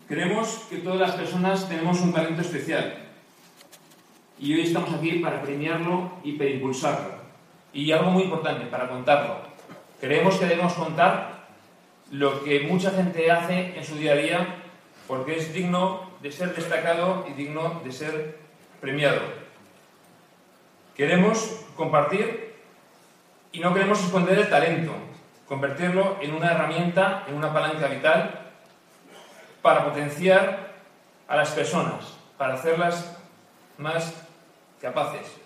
Creemos que todas las personas tenemos un talento especial y hoy estamos aquí para premiarlo y para impulsarlo. Y algo muy importante, para contarlo. Creemos que debemos contar lo que mucha gente hace en su día a día porque es digno de ser destacado y digno de ser premiado. Queremos compartir y no queremos esconder el talento, convertirlo en una herramienta, en una palanca vital para potenciar a las personas, para hacerlas más capaces.